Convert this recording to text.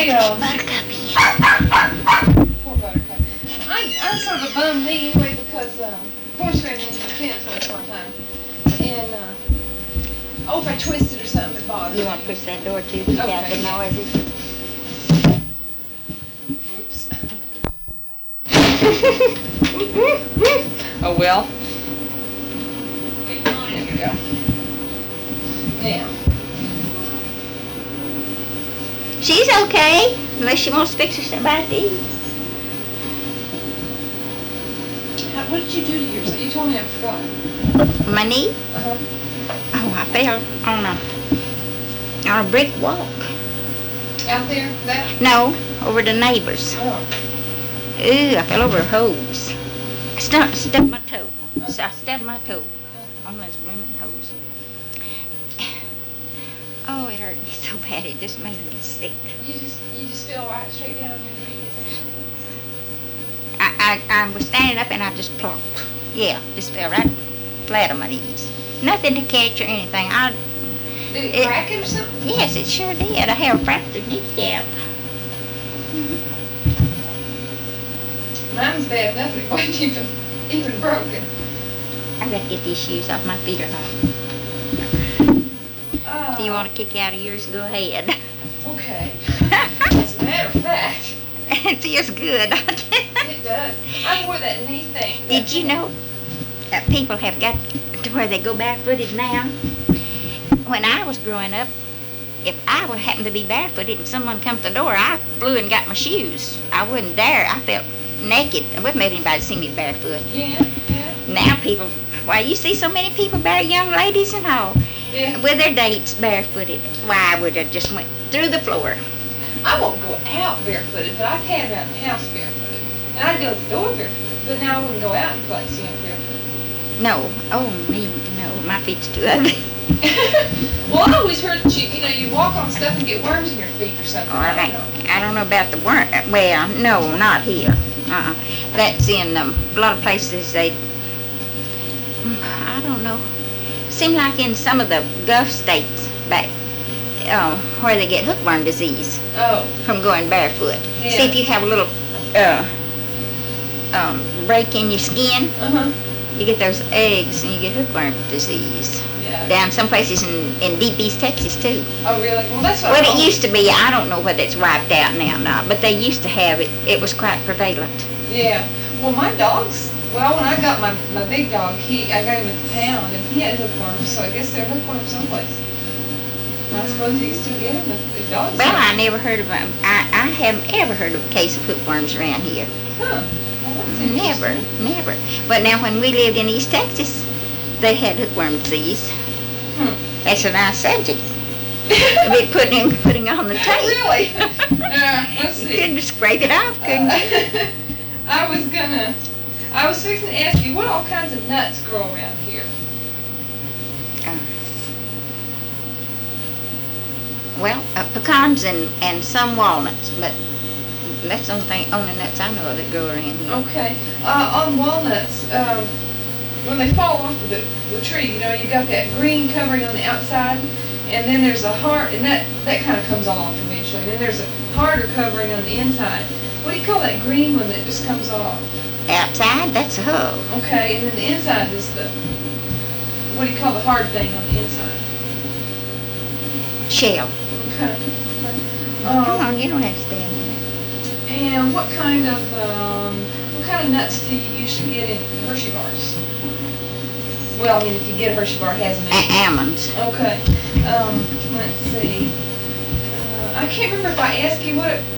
Buttercup is. Poor Buttercup. I'm sort of a bum me anyway because horse ran into the fence once one time. And, if I twisted or something, it bothered You me. want to push that door too? Keep out the Okay. noises. Oops. Oh, well. There you go. Now. She's okay, unless she wants to fix her somebody to eat. What did you do to yours? You told me I forgot. My knee? Uh-huh. Oh, I fell on a brick walk. Out there? That? No, over the neighbors. Oh. Ooh, I fell over a hose. I stubbed my toe. So I stubbed my toe on those blooming hose. Oh, it hurt me so bad. It just made me sick. You just fell right straight down on your knee. I was standing up and I just plopped. Yeah, just fell right flat on my knees. Nothing to catch or anything. Did it crack it or something? Yes, it sure did. I have a fractured kneecap. Mine was bad enough, but it wasn't even broken. I gotta get these shoes off. My feet are hot. If you want to kick out of yours, go ahead. Okay. As a matter of fact, It feels good. it does. I wore that knee thing. Did you know that people have got to where they go barefooted now? When I was growing up, if I would happen to be barefooted and someone come to the door, I flew and got my shoes. I wouldn't dare. I felt naked. I wouldn't let anybody see me barefoot. Yeah. Now people, why you see so many people, young ladies and all, Yeah. with their dates barefooted. Why, I would have just went through the floor. I won't go out barefooted, but I can around the house barefooted. And I'd go to the door barefooted, but now I wouldn't go out in places barefooted. No, oh me, no, my feet's too ugly. Well, I always heard that you walk on stuff and get worms in your feet or something. I don't know about the worm. Well, no, not here. That's in a lot of places. I don't know. Seems like in some of the Gulf states back where they get hookworm disease Oh. from going barefoot. Yeah. See if you have a little break in your skin, Uh-huh. you get those eggs and you get hookworm disease. Yeah. Down some places in deep East Texas too. Oh, really? Well, that's what What I it used to be, I don't know whether it's wiped out now or not, but they used to have it. It was quite prevalent. Yeah. Well, my dogs, when I got my big dog, I got him at the pound, and he had hookworms, so I guess they're hookworms someplace. I suppose you can still get them if dogs Well, are. I never heard of them. I haven't ever heard of a case of hookworms around here. Huh. Well, that's Never, interesting. never. But now when we lived in East Texas, they had hookworm disease. That's a nice subject. We're putting on the tape. Really? Let's You see. couldn't scrape it off, couldn't you? I was fixing to ask you, what all kinds of nuts grow around here? Well, pecans and some walnuts, but that's the only nuts I know of that grow around here. Okay. On walnuts, when they fall off of the tree, you got that green covering on the outside, and then there's a hard, and that kind of comes off eventually. And then there's a harder covering on the inside. What do you call that green one that just comes off? Outside, that's a hull. Okay, and then the inside is what do you call the hard thing on the inside? Shell. Okay. Come on, you don't have to stay in there. And what kind of nuts do you usually get in Hershey bars? Well, I mean, if you get a Hershey bar, it has them in it. Almonds. Okay. Let's see. I can't remember if I asked you what